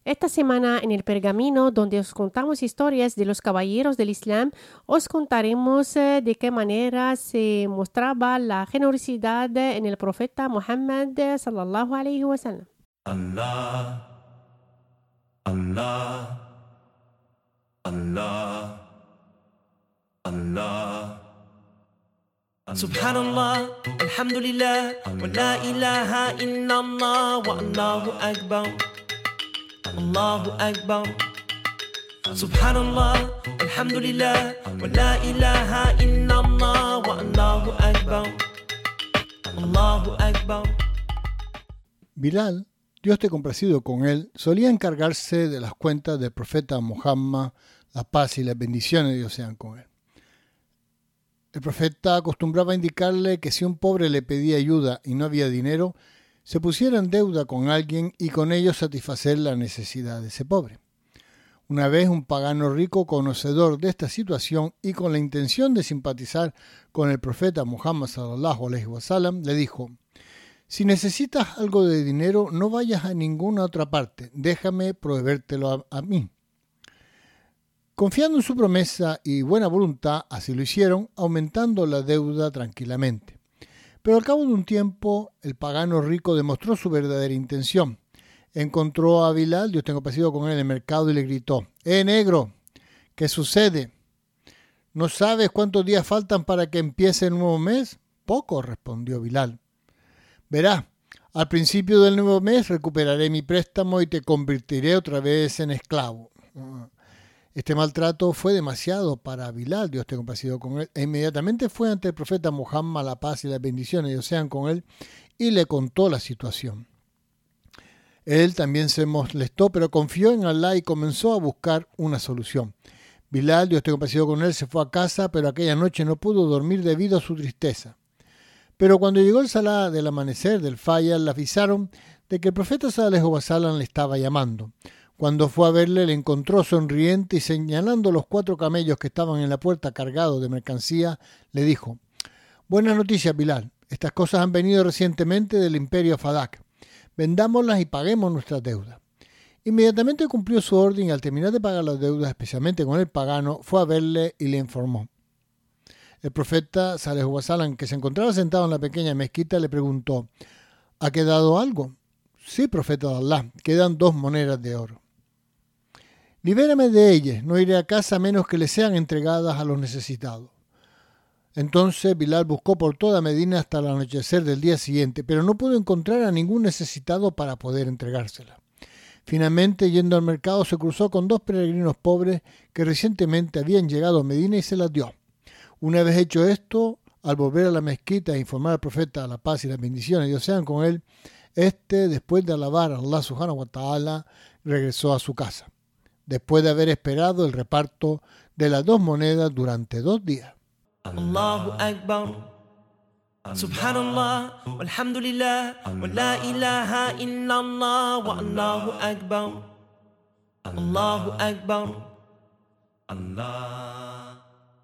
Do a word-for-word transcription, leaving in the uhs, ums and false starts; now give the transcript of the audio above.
Esta semana en el Pergamino, donde os contamos historias de los caballeros del Islam, os contaremos eh, de qué manera se mostraba la generosidad en el profeta Muhammad eh, sallallahu alayhi wa sallam. Allah, Allah, Allah, Allah. Subhanallah, alhamdulillah, wa la ilaha illallah, wa Allahu akbar. Allahu Akbar. Subhanallah, alhamdulillah, wa la ilaha illallah, wa Allahu Akbar. Allahu Akbar. Bilal, Dios esté complacido con él, solía encargarse de las cuentas del profeta Muhammad, la paz y las bendiciones de Dios sean con él. El profeta acostumbraba a indicarle que si un pobre le pedía ayuda y no había dinero, se pusiera en deuda con alguien y con ello satisfacer la necesidad de ese pobre. Una vez un pagano rico, conocedor de esta situación y con la intención de simpatizar con el profeta Muhammad sallallahu alaihi wasallam, le dijo: si necesitas algo de dinero, no vayas a ninguna otra parte, déjame proveértelo a, a mí. Confiando en su promesa y buena voluntad, así lo hicieron, aumentando la deuda tranquilamente. Pero al cabo de un tiempo, el pagano rico demostró su verdadera intención. Encontró a Bilal, Dios tenga compasión con él, en el mercado y le gritó: ¡Eh, negro! ¿Qué sucede? ¿No sabes cuántos días faltan para que empiece el nuevo mes? Poco, respondió Bilal. Verás, al principio del nuevo mes recuperaré mi préstamo y te convertiré otra vez en esclavo. Este maltrato fue demasiado para Bilal, Dios tenga compasión con él, e inmediatamente fue ante el profeta Muhammad, la paz y las bendiciones Dios sean con él, y le contó la situación. Él también se molestó, pero confió en Allah y comenzó a buscar una solución. Bilal, Dios tenga compasión con él, se fue a casa, pero aquella noche no pudo dormir debido a su tristeza. Pero cuando llegó el salah del amanecer del Fajr, le avisaron de que el profeta sallallahu alaihi wasallam le estaba llamando. Cuando fue a verle, le encontró sonriente y señalando los cuatro camellos que estaban en la puerta cargados de mercancía, le dijo: buenas noticias, Bilal. Estas cosas han venido recientemente del imperio Fadak. Vendámoslas y paguemos nuestras deudas. Inmediatamente cumplió su orden y al terminar de pagar las deudas, especialmente con el pagano, fue a verle y le informó. El profeta sallallahu alaihi wasallam, que se encontraba sentado en la pequeña mezquita, le preguntó: ¿ha quedado algo? Sí, profeta de Allah, quedan dos monedas de oro. Libérame de ellas, no iré a casa a menos que le sean entregadas a los necesitados. Entonces Bilal buscó por toda Medina hasta el anochecer del día siguiente, pero no pudo encontrar a ningún necesitado para poder entregársela. Finalmente, yendo al mercado, se cruzó con dos peregrinos pobres que recientemente habían llegado a Medina y se las dio. Una vez hecho esto, al volver a la mezquita e informar al profeta la paz y las bendiciones Dios sean con él, este, después de alabar a Allah subhanahu wa ta'ala, regresó a su casa, después de haber esperado el reparto de las dos monedas durante dos días. Allahu Akbar. Subhanallah, walhamdulillah, wa la ilaha illallah, wa Allahu Akbar. Allahu Akbar. Allah.